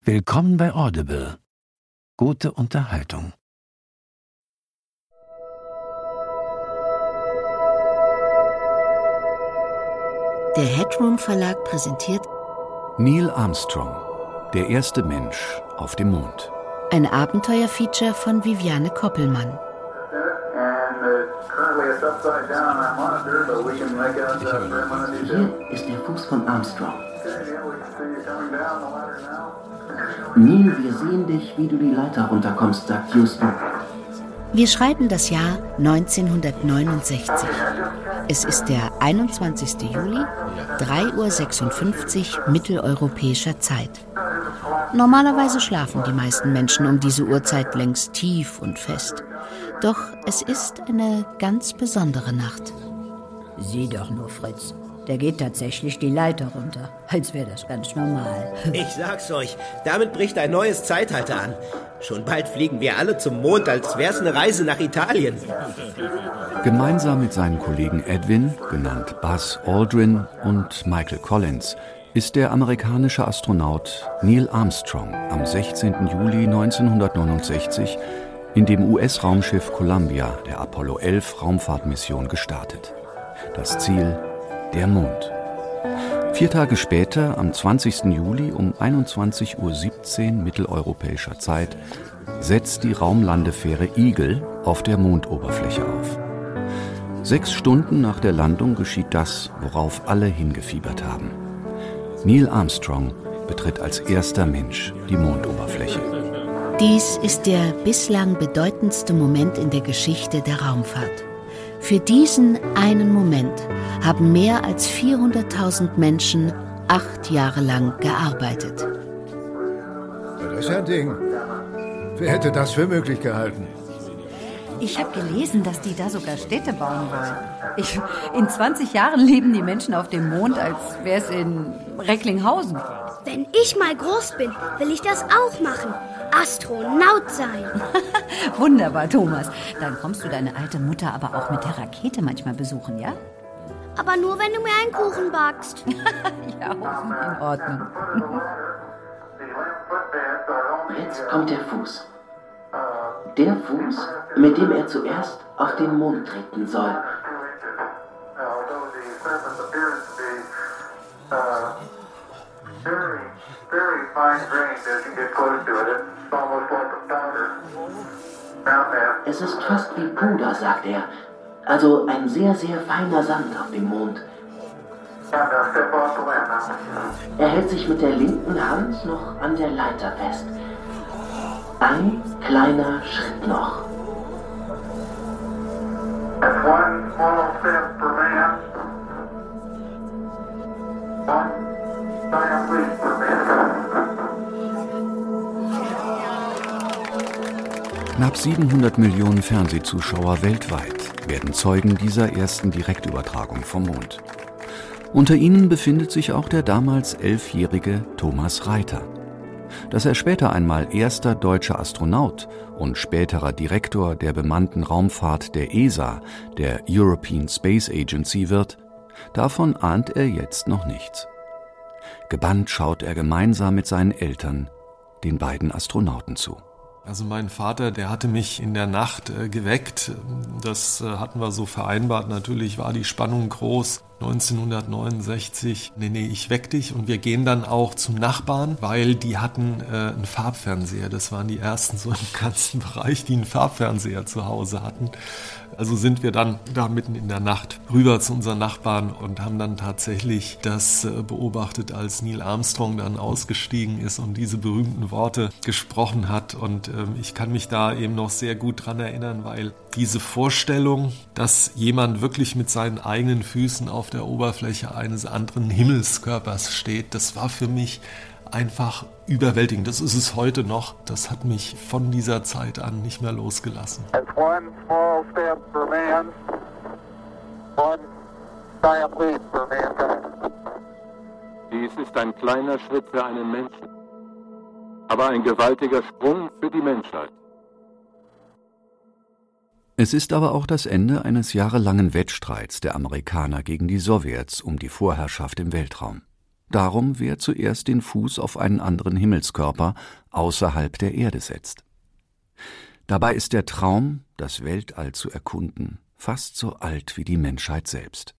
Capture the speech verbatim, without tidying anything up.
Willkommen bei Audible. Gute Unterhaltung. Der Headroom Verlag präsentiert Neil Armstrong, der erste Mensch auf dem Mond. Ein Abenteuerfeature von Viviane Koppelmann. Hier ist der Fuß von Armstrong. Neil, wir sehen dich, wie du die Leiter runterkommst, sagt Houston. Wir schreiben das Jahr neunzehnhundertneunundsechzig. Es ist der einundzwanzigsten Juli, drei Uhr sechsundfünfzig mitteleuropäischer Zeit. Normalerweise schlafen die meisten Menschen um diese Uhrzeit längst tief und fest. Doch es ist eine ganz besondere Nacht. Sieh doch nur, Fritz. Der geht tatsächlich die Leiter runter, als wäre das ganz normal. Ich sag's euch, damit bricht ein neues Zeitalter an. Schon bald fliegen wir alle zum Mond, als wär's eine Reise nach Italien. Gemeinsam mit seinen Kollegen Edwin, genannt Buzz Aldrin, und Michael Collins ist der amerikanische Astronaut Neil Armstrong am sechzehnten Juli neunzehnhundertneunundsechzig in dem U S-Raumschiff Columbia der Apollo elf Raumfahrtmission gestartet. Das Ziel: der Mond. Vier Tage später, am zwanzigsten Juli um einundzwanzig Uhr siebzehn mitteleuropäischer Zeit, setzt die Raumlandefähre Eagle auf der Mondoberfläche auf. Sechs Stunden nach der Landung geschieht das, worauf alle hingefiebert haben. Neil Armstrong betritt als erster Mensch die Mondoberfläche. Dies ist der bislang bedeutendste Moment in der Geschichte der Raumfahrt. Für diesen einen Moment haben mehr als vierhunderttausend Menschen acht Jahre lang gearbeitet. Ja, das ist ja ein Ding. Wer hätte das für möglich gehalten? Ich habe gelesen, dass die da sogar Städte bauen wollen. Ich, in zwanzig Jahren leben die Menschen auf dem Mond, als wäre es in Recklinghausen. Wenn ich mal groß bin, will ich das auch machen. Astronaut sein. Wunderbar, Thomas. Dann kommst du deine alte Mutter aber auch mit der Rakete manchmal besuchen, ja? Aber nur, wenn du mir einen Kuchen backst. Ja, in Ordnung. Jetzt kommt der Fuß. Der Fuß, mit dem er zuerst auf den Mond treten soll. Es ist fast wie Puder, sagt er. Also ein sehr, sehr feiner Sand auf dem Mond. Er hält sich mit der linken Hand noch an der Leiter fest. Ein kleiner Schritt noch. Knapp siebenhundert Millionen Fernsehzuschauer weltweit werden Zeugen dieser ersten Direktübertragung vom Mond. Unter ihnen befindet sich auch der damals elfjährige Thomas Reiter. Dass er später einmal erster deutscher Astronaut und späterer Direktor der bemannten Raumfahrt der E S A, der European Space Agency, wird, davon ahnt er jetzt noch nichts. Gebannt schaut er gemeinsam mit seinen Eltern den beiden Astronauten zu. Also mein Vater, der hatte mich in der Nacht äh, geweckt. Das äh, hatten wir so vereinbart. Natürlich war die Spannung groß. neunzehnhundertneunundsechzig, nee, nee, ich weck dich. Und wir gehen dann auch zum Nachbarn, weil die hatten äh, einen Farbfernseher. Das waren die ersten so im ganzen Bereich, die einen Farbfernseher zu Hause hatten. Also sind wir dann da mitten in der Nacht rüber zu unseren Nachbarn und haben dann tatsächlich das äh, beobachtet, als Neil Armstrong dann ausgestiegen ist und diese berühmten Worte gesprochen hat. Und ähm, ich kann mich da eben noch sehr gut dran erinnern, weil diese Vorstellung, dass jemand wirklich mit seinen eigenen Füßen auf der Oberfläche eines anderen Himmelskörpers steht, das war für mich einfach überwältigend. Das ist es heute noch. Das hat mich von dieser Zeit an nicht mehr losgelassen. Dies ist ein kleiner Schritt für einen Menschen, aber ein gewaltiger Sprung für die Menschheit. Es ist aber auch das Ende eines jahrelangen Wettstreits der Amerikaner gegen die Sowjets um die Vorherrschaft im Weltraum. darum, wer zuerst den Fuß auf einen anderen Himmelskörper außerhalb der Erde setzt. Dabei ist der Traum, das Weltall zu erkunden, fast so alt wie die Menschheit selbst.